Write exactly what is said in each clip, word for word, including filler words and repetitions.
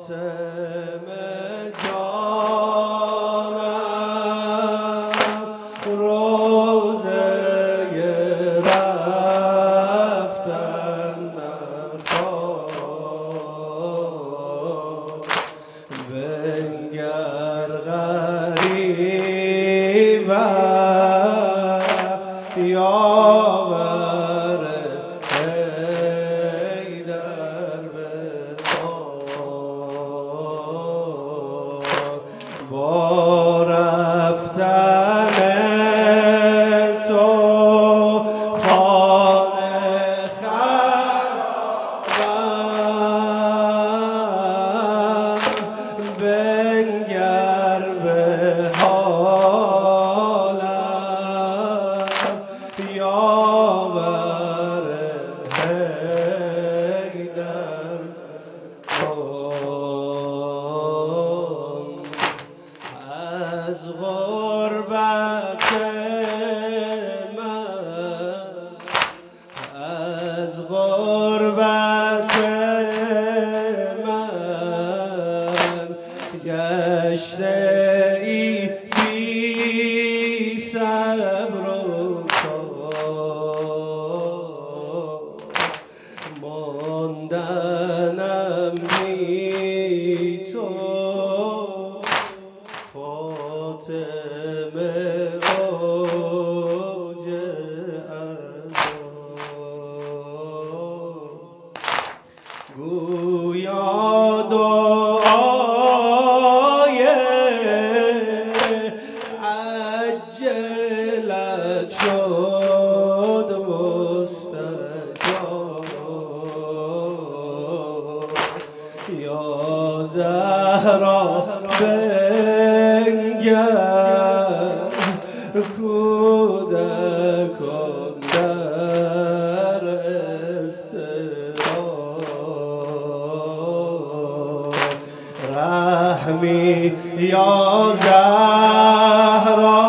فاطمه جانم روزه رفتن نخواه بنگر غریبه یاور حیدر بخواه با رفتن تو خانه خرابم بنگر به حالم یاور حیدر از غربت من از غربت من گشته ای بی صبر و کار ماندنم بی تو فاطمه اوج عذاب گویا دعای عجلت شد مستجاب یا زهرا بنگر کودکان در اضطراب رحمی یا زهرا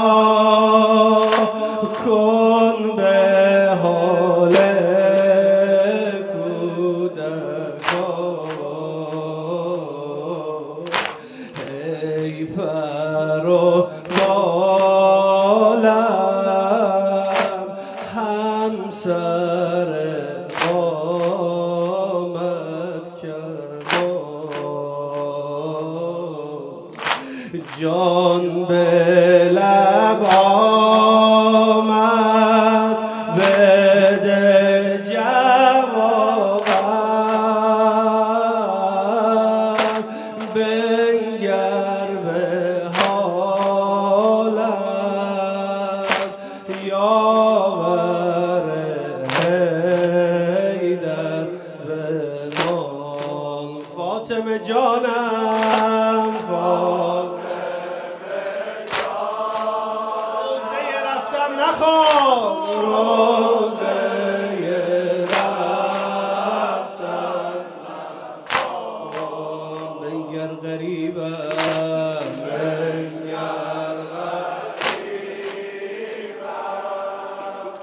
کن به حال کودکان ای پر و بالم همسر قامت کمان جان به لب آمد بده جوابم بنگر به حالم یاور حیدر بمان فاطمه جانم فاطمه جانم روزه رفتن نخواه روزه رفتن نخواه بنگر غریبم بنگر غریبم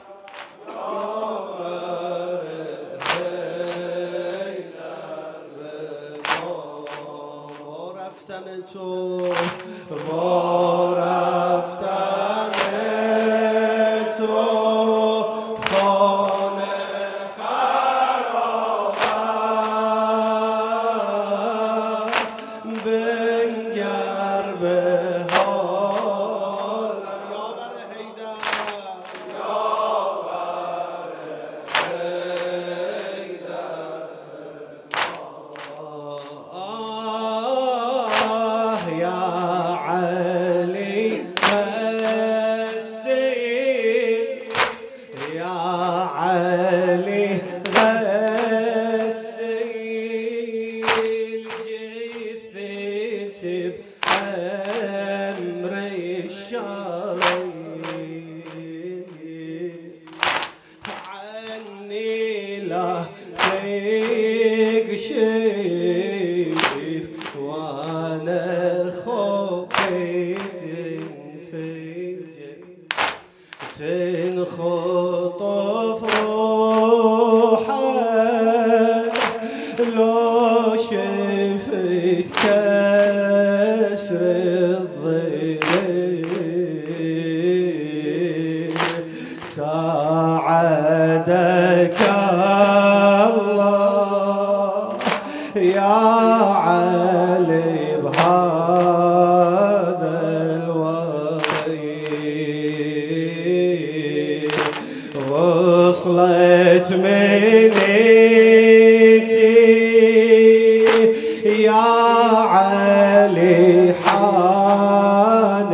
یاور حیدر بمان با رفتن تو با رفتن تو خانه خرابم بنگر به حالم یاور حیدر یاور حیدر آه یا علی غسیل یا علی غسیل جثت بأمر الشرير عني لا تكشف وانا خفيت في الجيل تنخطف روحك لو شفت كسر الضليل ساعدك الله يا علي بهذا الوطي وصلت منيتي يا علي حان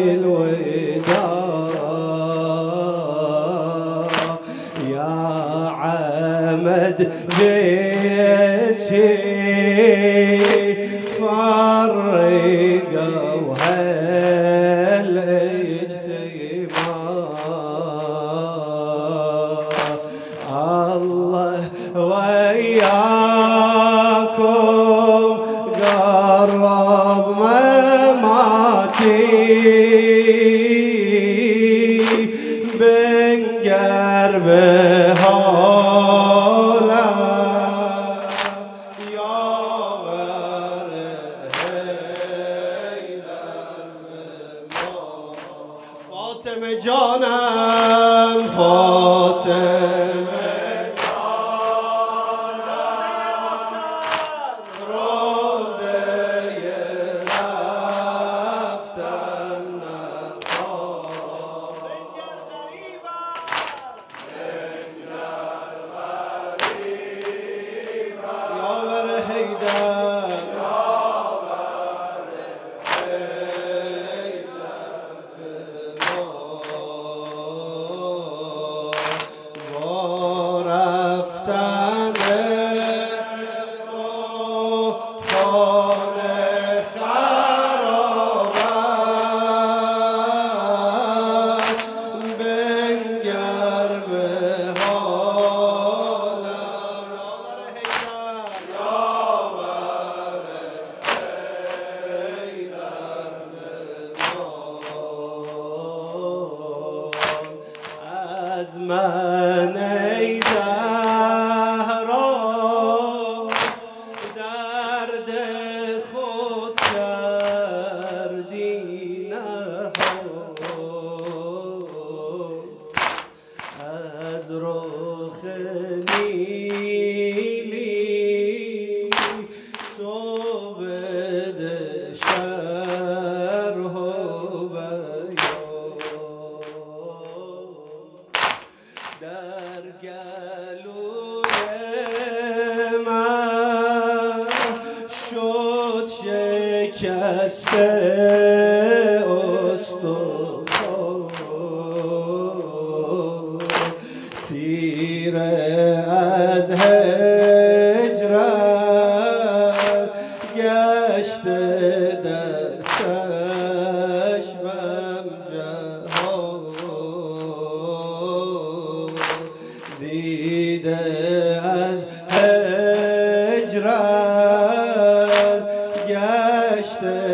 الوداع يا عمد بيتي فرقوا هالاجتماع الله وياكم قرب مماتي بنقرب هولا يا فاطمة جانم فاطمة من ای زهرا درد خود کردی نهان از رخ نیلی تو بده شرح و در گلوی من شد شکسته استخوان تیر از هجرت گشته در چشمم جهان دیده از هجرت گشته